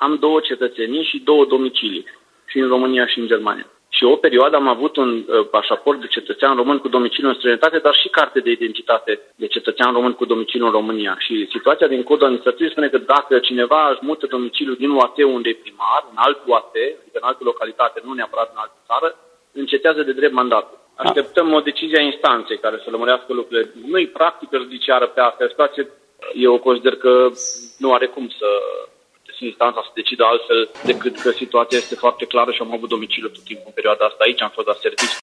am 2 cetățenii și 2 domicilii, și în România și în Germania. Și o perioadă am avut un pașaport de cetățean român cu domiciliu în străinătate, dar și carte de identitate de cetățean român cu domiciliu în România. Și situația din codul administrativ spune că dacă cineva își mută domiciliul din UAT unde e primar, în alt UAT, adică în altă localitate, nu neapărat în altă țară, încetează de drept mandatul. Așteptăm o decizie a instanței care să lămurească lucrurile. Nu-i practică judiciară pe asta. Situație, eu consider că nu are cum să instanța să decidă altfel decât că situația este foarte clară și am avut domiciliu tot timpul în perioada asta aici, am fost la serviciu.